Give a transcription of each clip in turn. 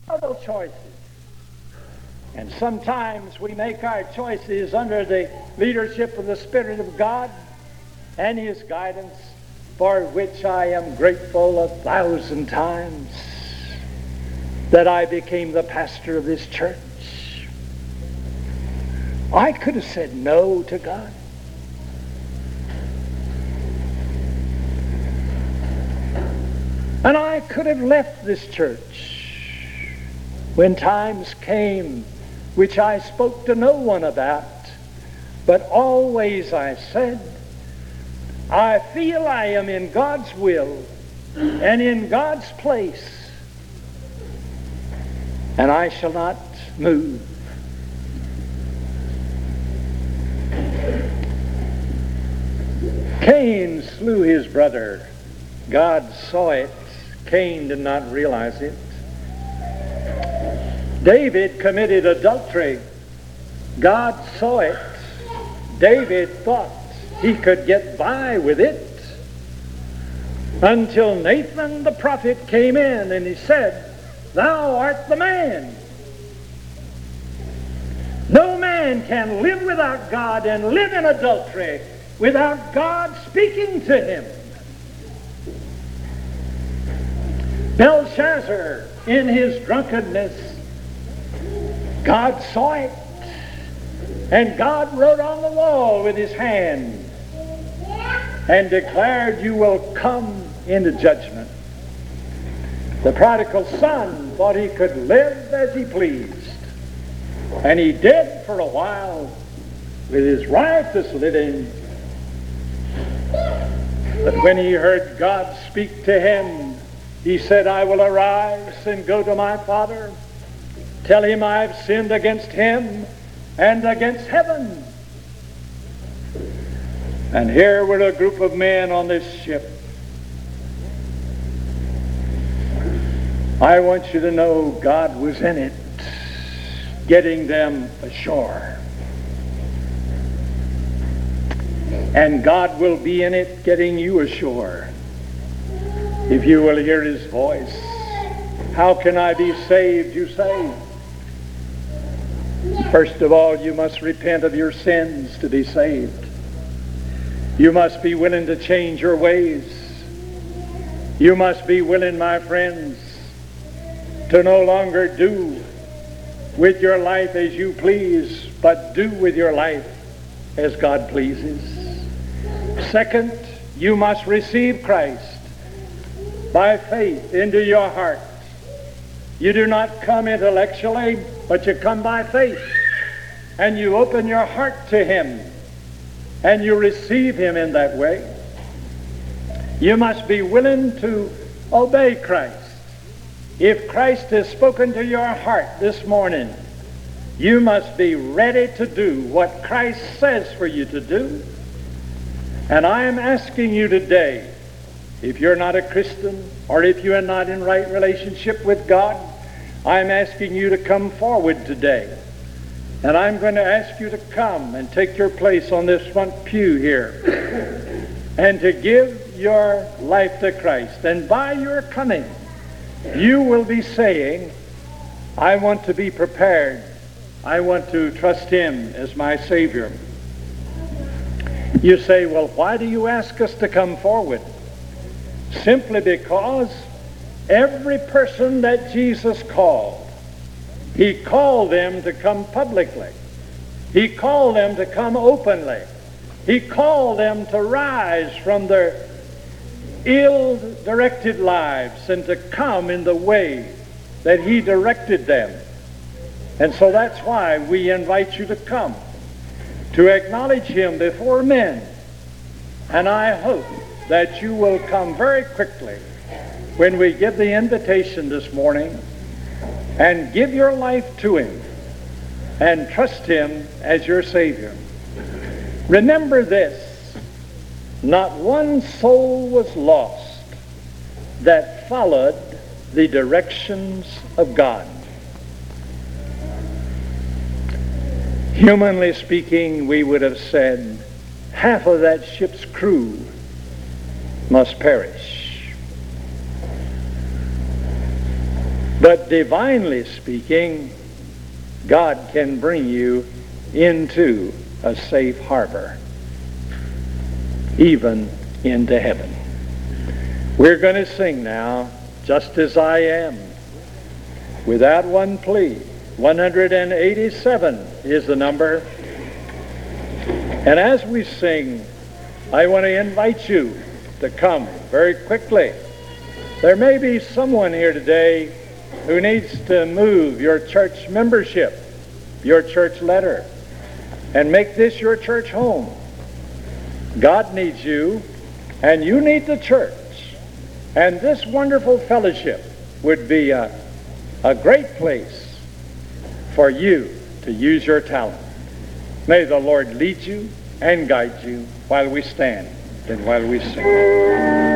Other choices. And sometimes we make our choices under the leadership of the Spirit of God and His guidance, for which I am grateful 1,000 times that I became the pastor of this church. I could have said no to God. And I could have left this church when times came which I spoke to no one about, but always I said, I feel I am in God's will and in God's place, and I shall not move. Cain slew his brother. God saw it. Cain did not realize it. David committed adultery. God saw it. David thought he could get by with it until Nathan the prophet came in and he said, Thou art the man. No man can live without God and live in adultery without God speaking to him. Belshazzar, in his drunkenness, God saw it, and God wrote on the wall with his hand and declared, You will come into judgment. The prodigal son thought he could live as he pleased, and he did for a while with his riotous living. But when he heard God speak to him, he said, I will arise and go to my father, tell him I've sinned against him and against heaven. And here were a group of men on this ship. I want you to know God was in it, getting them ashore. And God will be in it, getting you ashore, if you will hear His voice. How can I be saved, you say? First of all, you must repent of your sins to be saved. You must be willing to change your ways. You must be willing, my friends, to no longer do with your life as you please, but do with your life as God pleases. Second, you must receive Christ by faith into your heart. You do not come intellectually, but you come by faith. And you open your heart to Him, and you receive Him in that way. You must be willing to obey Christ. If Christ has spoken to your heart this morning, you must be ready to do what Christ says for you to do. And I am asking you today, if you're not a Christian, or if you are not in right relationship with God, I'm asking you to come forward today. And I'm going to ask you to come and take your place on this front pew here and to give your life to Christ. And by your coming, you will be saying, I want to be prepared. I want to trust Him as my Savior. You say, well, why do you ask us to come forward? Simply because every person that Jesus called, He called them to come publicly. He called them to come openly. He called them to rise from their ill-directed lives and to come in the way that He directed them. And so that's why we invite you to come, to acknowledge Him before men. And I hope that you will come very quickly when we give the invitation this morning and give your life to Him and trust Him as your Savior. Remember this, not one soul was lost that followed the directions of God. Humanly speaking, we would have said half of that ship's crew must perish. But divinely speaking, God can bring you into a safe harbor, even into heaven. We're going to sing now, Just As I Am. With that one plea, 187 is the number. And as we sing, I want to invite you to come very quickly. There may be someone here today who needs to move your church membership, your church letter, and make this your church home. God needs you, and you need the church. And this wonderful fellowship would be a great place for you to use your talent. May the Lord lead you and guide you while we stand and while we sing.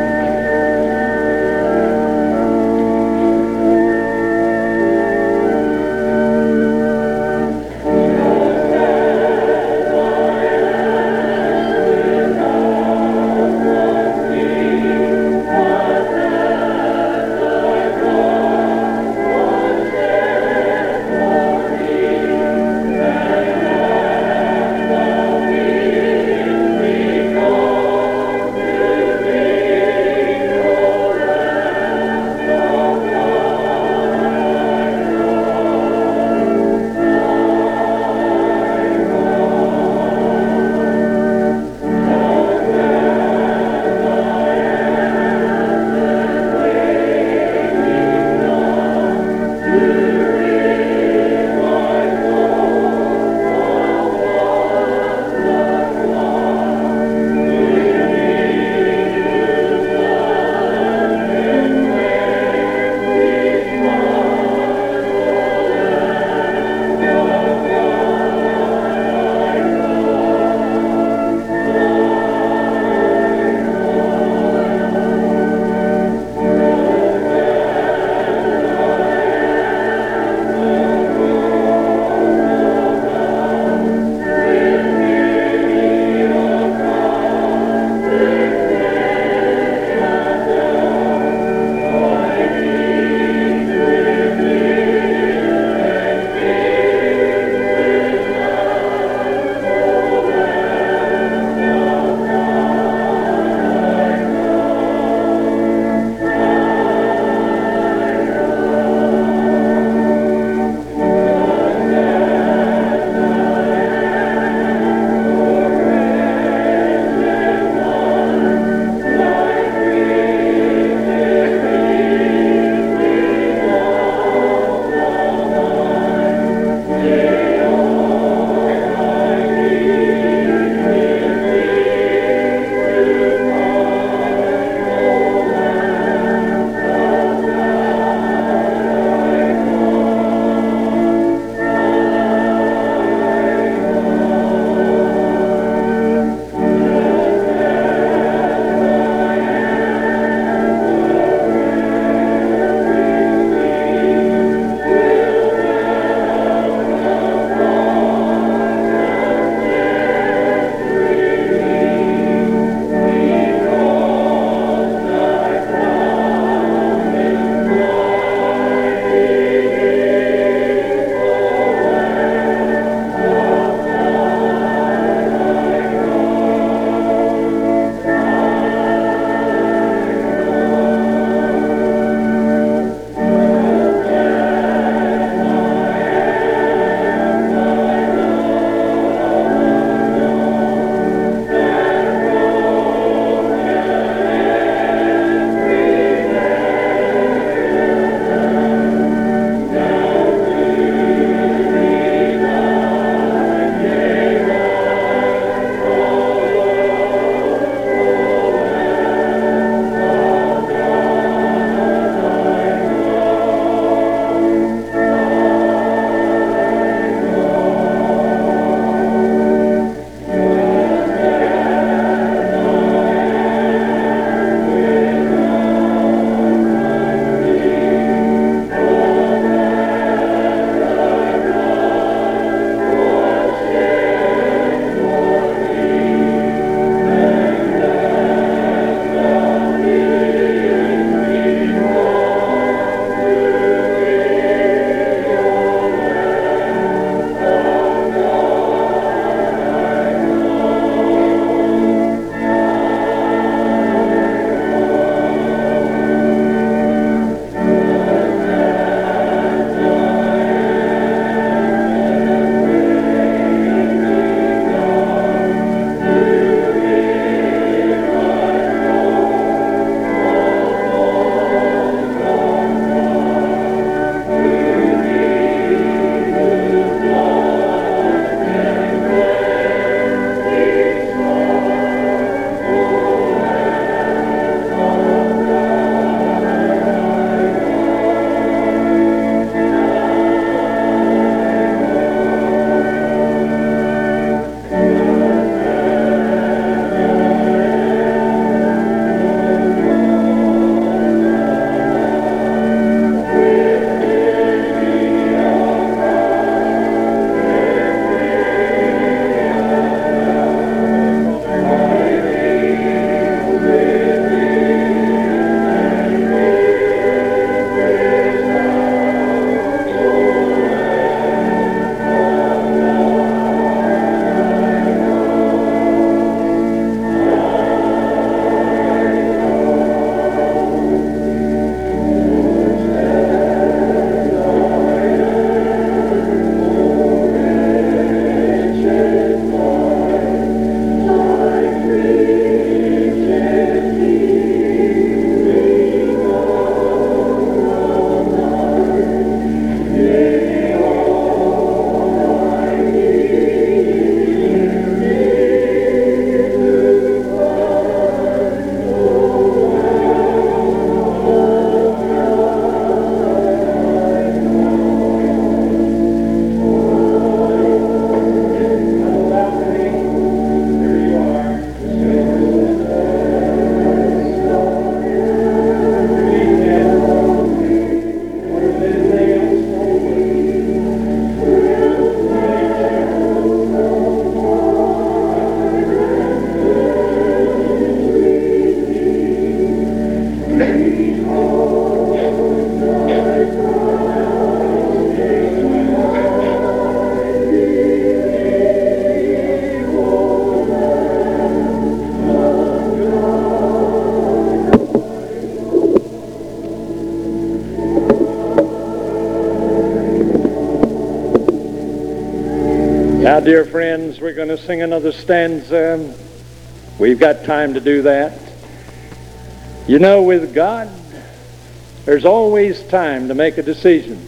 Dear friends, we're going to sing another stanza. We've got time to do that. You know, with God, there's always time to make a decision.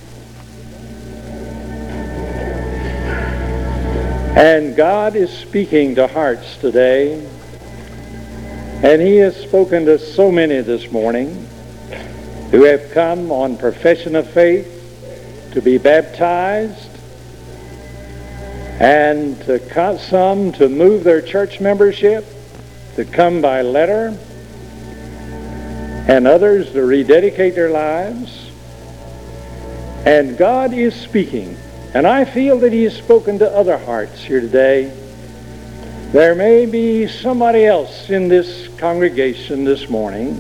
And God is speaking to hearts today. And He has spoken to so many this morning who have come on profession of faith to be baptized, and some to move their church membership, to come by letter, and others to rededicate their lives. And God is speaking. And I feel that He has spoken to other hearts here today. There may be somebody else in this congregation this morning.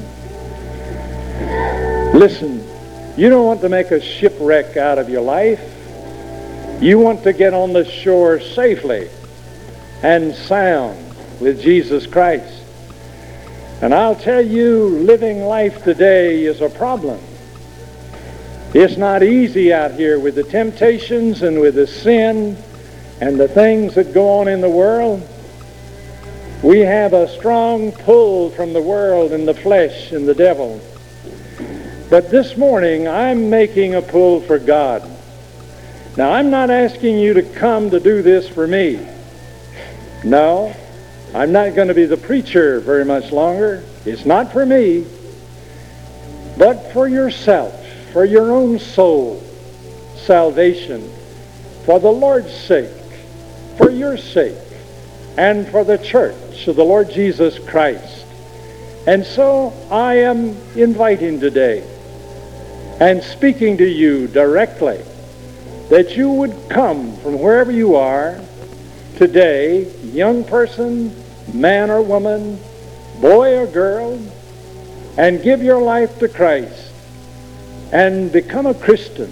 Listen, you don't want to make a shipwreck out of your life. You want to get on the shore safely and sound with Jesus Christ. And I'll tell you, living life today is a problem. It's not easy out here with the temptations and with the sin and the things that go on in the world. We have a strong pull from the world and the flesh and the devil. But this morning, I'm making a pull for God. Now, I'm not asking you to come to do this for me. No, I'm not going to be the preacher very much longer. It's not for me, but for yourself, for your own soul salvation, for the Lord's sake, for your sake, and for the church of the Lord Jesus Christ. And so I am inviting today and speaking to you directly that you would come from wherever you are today, young person, man or woman, boy or girl, and give your life to Christ and become a Christian.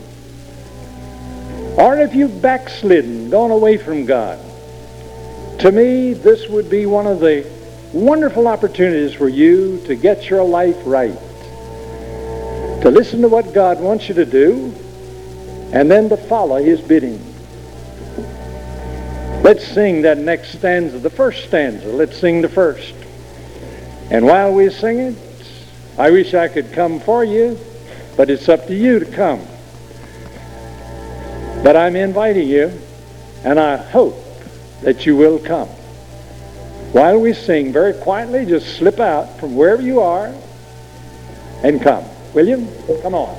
Or if you've backslidden, gone away from God, to me, this would be one of the wonderful opportunities for you to get your life right, to listen to what God wants you to do, and then to follow His bidding. Let's sing that next stanza, the first stanza. Let's sing the first. And while we sing it, I wish I could come for you, but it's up to you to come. But I'm inviting you, and I hope that you will come. While we sing, very quietly, just slip out from wherever you are and come. Will you? Come on.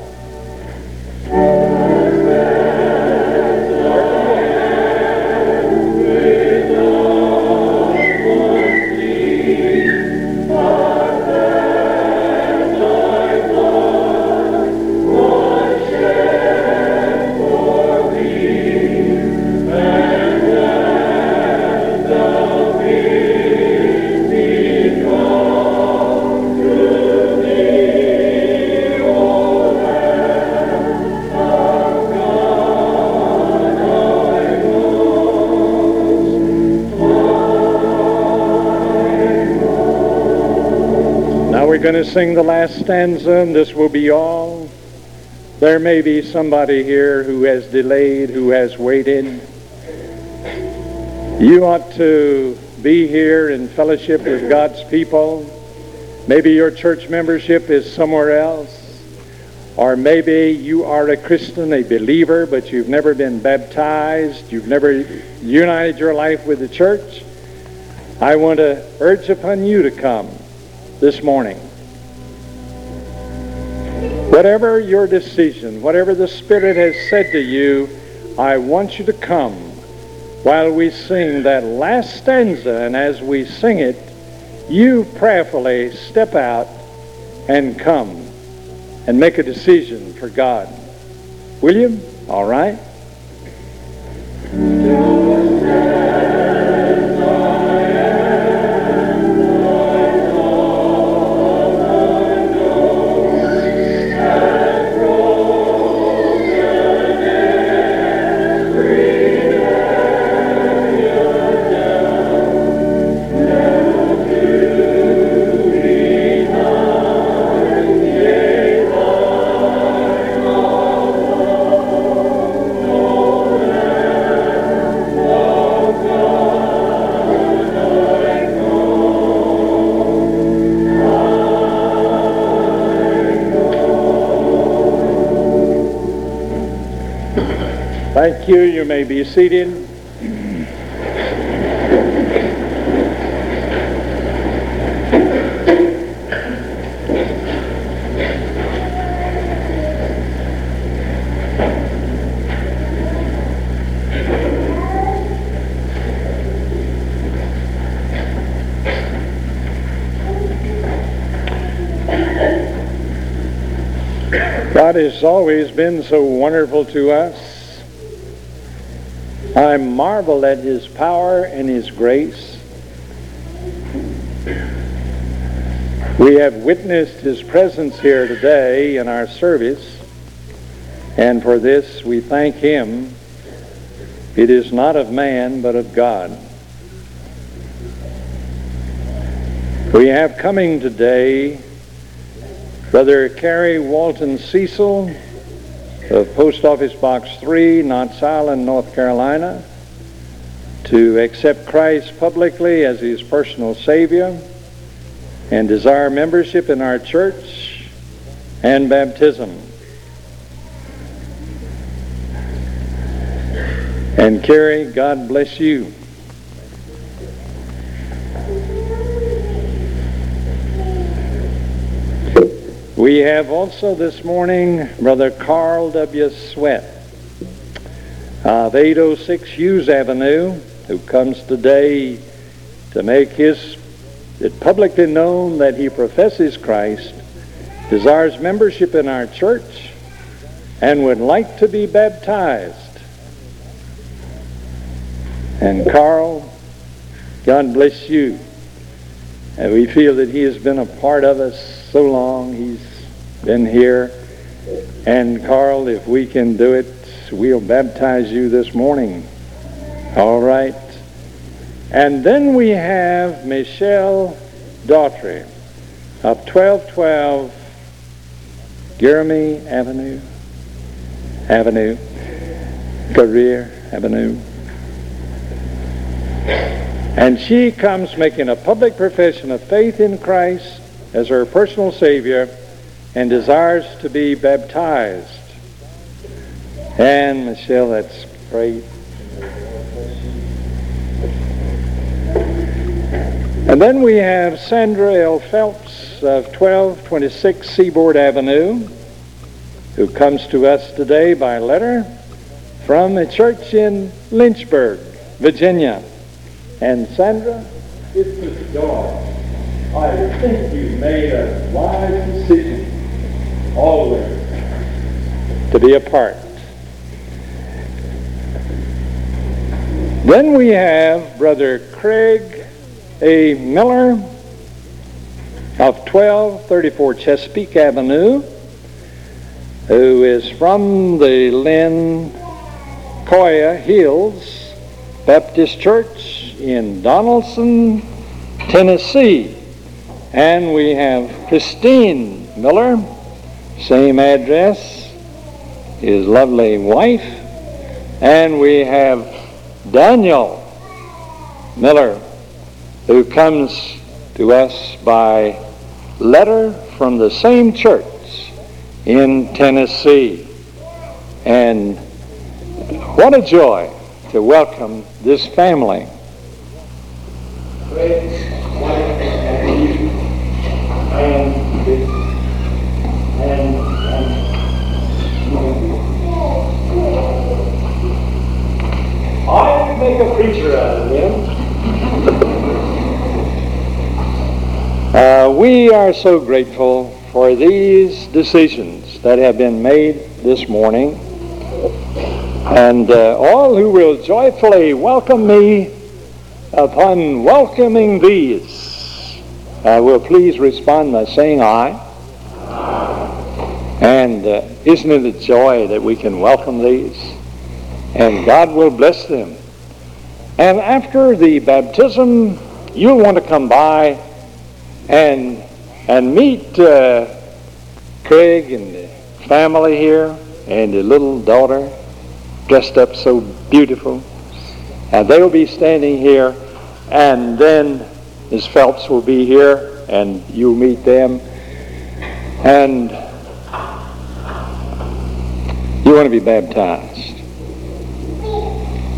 We're going to sing the last stanza, and this will be all. There may be somebody here who has delayed, who has waited. You ought to be here in fellowship with God's people. Maybe your church membership is somewhere else. Or maybe you are a Christian, a believer, but you've never been baptized. You've never united your life with the church. I want to urge upon you to come this morning. Whatever your decision, whatever the Spirit has said to you, I want you to come while we sing that last stanza. And as we sing it, you prayerfully step out and come and make a decision for God. Will you? All right. Thank you. You may be seated. God has always been so wonderful to us. I marvel at His power and His grace. We have witnessed His presence here today in our service, and for this we thank Him. It is not of man, but of God. We have coming today Brother Carey Walton Cecil of Post Office Box 3, Knott's Island, North Carolina, to accept Christ publicly as his personal Savior and desire membership in our church and baptism. And Carey, God bless you. We have also this morning Brother Carl W. Sweat of 806 Hughes Avenue, who comes today to make it publicly known that he professes Christ, desires membership in our church, and would like to be baptized. And Carl, God bless you. And we feel that he has been a part of us so long. He's been here. And Carl, if we can do it, we'll baptize you this morning. All right. And then we have Michelle Daughtry of 1212 Jeremy Avenue, Career Avenue. And she comes making a public profession of faith in Christ as her personal Savior and desires to be baptized. And Michelle, that's great. And then we have Sandra L. Phelps of 1226 Seaboard Avenue, who comes to us today by letter from a church in Lynchburg, Virginia. And Sandra, it's a joy. I think you've made a wise decision always to be a part. Then we have Brother Craig A. Miller of 1234 Chesapeake Avenue, who is from the Lincoya Hills Baptist Church in Donaldson, Tennessee. And we have Christine Miller, same address, his lovely wife. And we have Daniel Miller, who comes to us by letter from the same church in Tennessee. And what a joy to welcome this family. I could make a preacher out of him. We are so grateful for these decisions that have been made this morning. And all who will joyfully welcome me upon welcoming these will please respond by saying aye. And isn't it a joy that we can welcome these? And God will bless them. And after the baptism, you'll want to come by and meet Craig and the family here and the little daughter dressed up so beautiful. And they will be standing here, and then Ms. Phelps will be here, and you'll meet them. And you want to be baptized.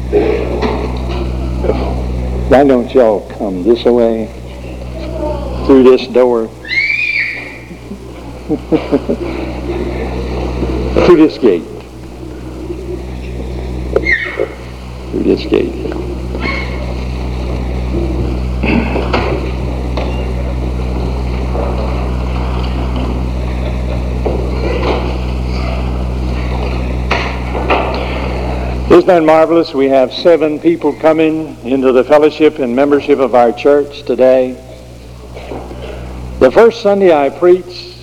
Why don't y'all come this way, through this door, through this gate, through this gate. Isn't that marvelous? We have 7 people coming into the fellowship and membership of our church today. The first Sunday I preached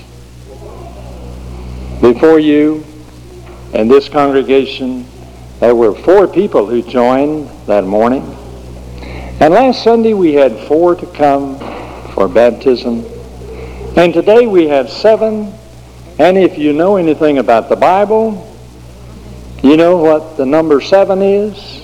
before you and this congregation, there were 4 people who joined that morning. And last Sunday we had 4 to come for baptism. And today we have 7. And if you know anything about the Bible, you know what the number 7 is?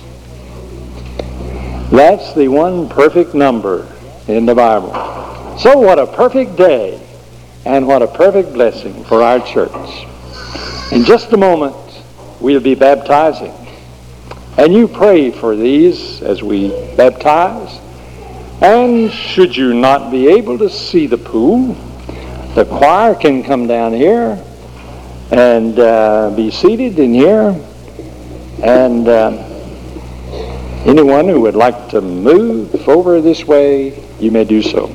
That's the one perfect number in the Bible. So what a perfect day and what a perfect blessing for our church. In just a moment, we'll be baptizing. And you pray for these as we baptize. And should you not be able to see the pool, the choir can come down here and be seated in here. And anyone who would like to move over this way, you may do so.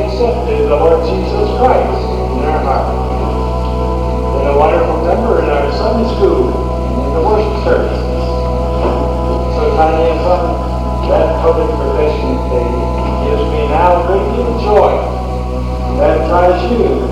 accepted the Lord Jesus Christ in our heart. Been a wonderful number in our Sunday school, in the worship services. So Tanya, that public profession thing gives me now a great deal of joy to baptize you